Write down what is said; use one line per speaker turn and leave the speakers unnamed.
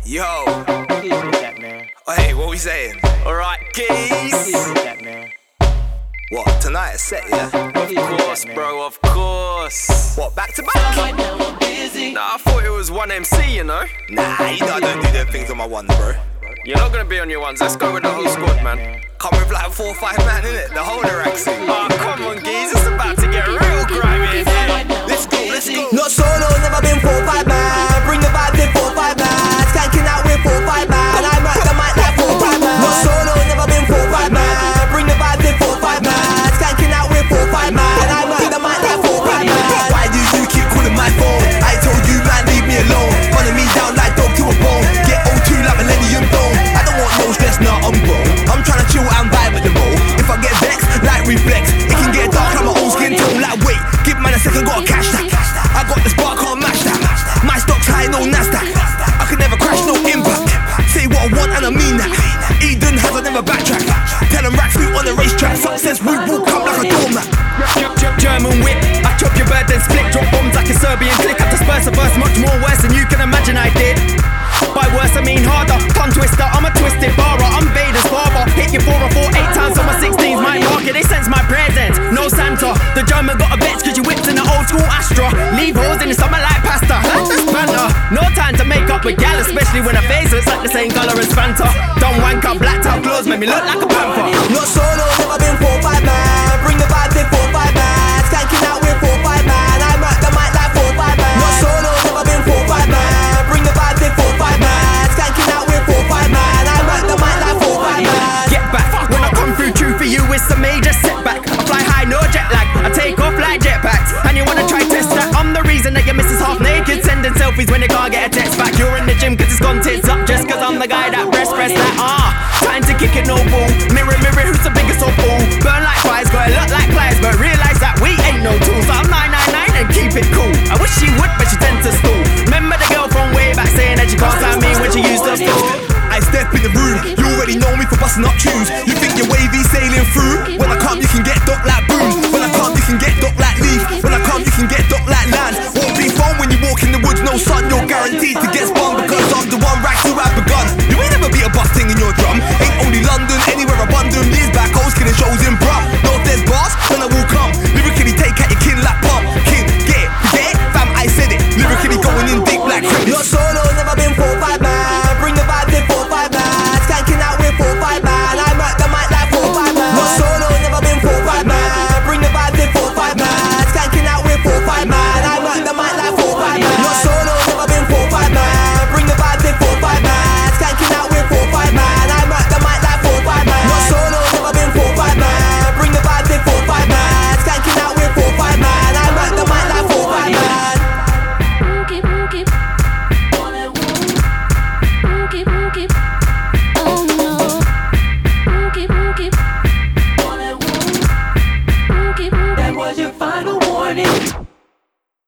Yo.
Please do that, man.
Oh, hey, what we saying? Alright, keys.
Please do that, man.
What, tonight a set, yeah?
Of
Course, bro, of course. What, back to back?
Right now I'm busy.
Nah, I thought it was one MC, you know? Nah, you know I don't do them things on my ones, bro. You're not gonna be on your ones, let's go with the whole squad, man. Come with like 4 or 5 man, innit? The whole Araxi. Oh, come on, geez, it's about to get real grimy in here. Let's go, let's go.
Not solo, never been 4 or 5 man. Bring the vibe in 4 or 5 man. Skanking out with 4 or 5 man. I'm at the mic like 4 or 5 man. Not solo, never been 4 or 5 man. Bring the vibe in 4 or 5 man. Skanking out with 4 or 5 man. I'm at the mic like 4 or 5 man.
Why do you keep calling my phone? I told you, man, leave me alone. Running me down like dog to a bone. Get O2 like Millennium Dome. I don't want no stress, nah, I'm grown. I'm trying to chill and vibe at the roll. If I get vexed, like reflex, it can get dark like my own skin tone. Like wait, give man a second, gotta catch that. I got the spark, can't match that. My stock's high, no Nasdaq. I can never crash, no impact. Say what I want and I mean that. Eden has, I never backtrack. Tell them racks, we on the racetrack. Success, we will come like a doormat.
German whip, I chop your bird then split. Drop bombs like a Serbian click. I disperse a verse much more worse than you can imagine I did. By worse I mean harder. Tongue twister, I'm a twisted barra. I'm Vader's father. Hit you 4 or 4 8 times on my 16s. My market, they sense my presence. No Santa. The German got a bitch cause you whipped in the old school Astra. Leave holes in the summer like pasta. That's banter. No time to make up with gal, especially when I face it's like the same colour as Fanta. Dumb wanker, blacked out clothes make me look like a panther.
Not solo, never been 4 or 5 man. Bring the vibe in 4 or 5 man. Skanking out with 4 or 5 man. I'm at the mic like 4 or 5 man. Not solo, never been 4 or 5 man. Bring the vibe in 4 or 5 man. Skanking out with 4 or 5 man. I'm at the mic like 4 or 5 man.
Get back, when I come through true for you it's a major setback. I fly high, no jet lag, I take off like jetpacks. And you wanna try test that, I'm the reason that your missus half naked. Sending selfies when you can't get a text back. You're in the gym cause it's gone tits up. Just cause I'm the guy that press that. Time to kick it, no bull. Mirror, mirror, who's the biggest of all? Burn like fires, gotta look like pliers, but realize that we ain't no tools. So I'm 999 and keep it cool. I wish she would, but she tends to stall. Remember the girl from way back saying that she can't stand me when she used to stall.
I step in the room, you already know me for busting up tunes. You think you're wavy sailing through? When I come, you can get docked like boom. When I come, you can get docked like leaf. When I come, you can get docked like land. Won't be fun when you walk in the woods, no sun. You're guaranteed to get spun because I'm the one rags who have begun. You ain't never be a bus thing in your drum. Ain't only London, anywhere abundant. Years back, I was killing shows in Brum. No, if there's bars, then I will come. Lyrically take out your kin like pump. King, get it, forget it, fam, I said it. Lyrically going in deep like credits.
Not solo, never been 4 or 5 man.